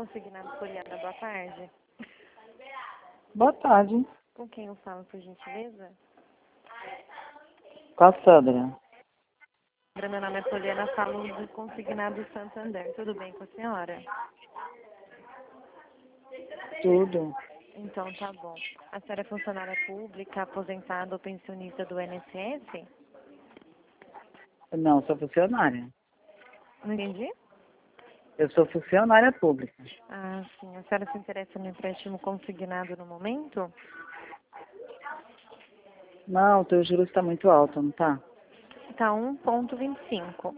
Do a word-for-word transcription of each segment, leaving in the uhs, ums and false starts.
Consignado Poliana, boa tarde. Boa tarde. Com quem eu falo, por gentileza? Com a Sandra. Meu nome é Poliana, falo do Consignado Santander. Tudo bem com a senhora? Tudo. Então, tá bom. A senhora é funcionária pública, aposentada ou pensionista do I N S S? Não, sou funcionária. Não entendi? Eu sou funcionária pública. Ah, sim. A senhora se interessa no empréstimo consignado no momento? Não, o teu juros está muito alto, não tá? Tá um ponto vinte e cinco.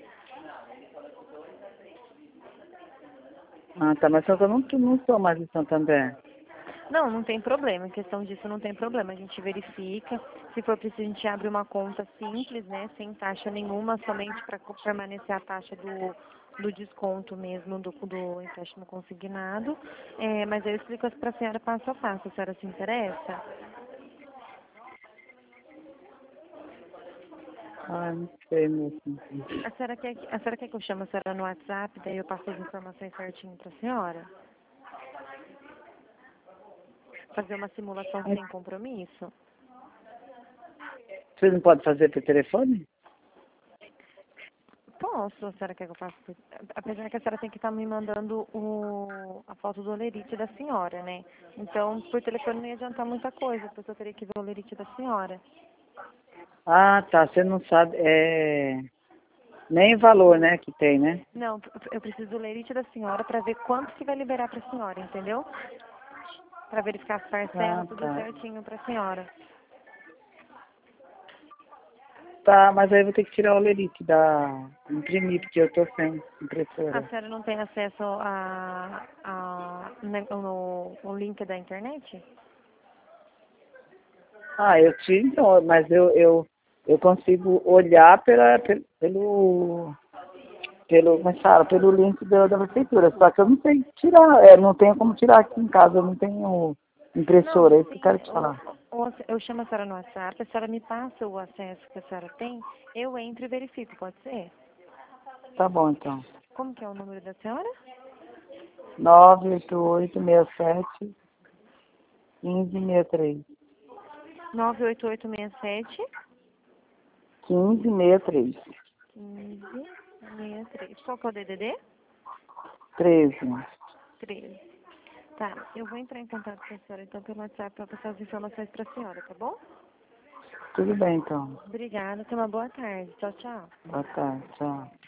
Ah, tá, mas só que eu não, não sou mais em Santander. Não, não tem problema. Em questão disso, não tem problema. A gente verifica. Se for preciso, a gente abre uma conta simples, né? Sem taxa nenhuma, somente para permanecer a taxa do, do desconto mesmo do, do empréstimo consignado. É, mas eu explico para a senhora passo a passo. A senhora se interessa? Ah, não sei mesmo. A senhora quer, que- a senhora quer que eu chame a senhora no WhatsApp, daí eu passo as informações certinho para a senhora? Fazer uma simulação sem compromisso? Você não pode fazer por telefone? Posso, a senhora quer que eu faça? por- Apesar que a senhora tem que estar me mandando o, a foto do olerite da senhora, né? Então, por telefone não ia adiantar muita coisa, porque eu teria que ver o olerite da senhora. Ah, tá, você não sabe, é... Nem o valor, né, que tem, né? Não, eu preciso do olerite da senhora para ver quanto que vai liberar para a senhora, entendeu? Para verificar as Ah, parcelas, tudo tá. certinho para a senhora. Tá, mas aí eu vou ter que tirar o lerite da... imprimir, porque eu tô sem A impressora. senhora não tem acesso a, a, ne- no, no link da internet? Ah, eu tiro, então, mas eu, eu, eu consigo olhar pela, pelo, pelo, pelo, como é que fala? Pelo link da, da prefeitura, só que eu não sei tirar, é, não tenho como tirar aqui em casa, eu não tenho impressora, Não, é isso que eu sim, quero te o- falar. o- eu chamo a senhora no WhatsApp, a senhora me passa o acesso que a senhora tem, eu entro e verifico, pode ser? Tá bom, então. Como que é o número da senhora? nove oito oito, seis sete, um cinco seis três. nove oito oito seis sete quinze sessenta e três. um cinco seis três. Qual que é o D D D? treze. treze. Tá, eu vou entrar em contato com a senhora então pelo WhatsApp para passar as informações para a senhora, tá bom? Tudo bem, então. Obrigada, tenha uma boa tarde. Tchau, tchau. Boa tarde, tchau.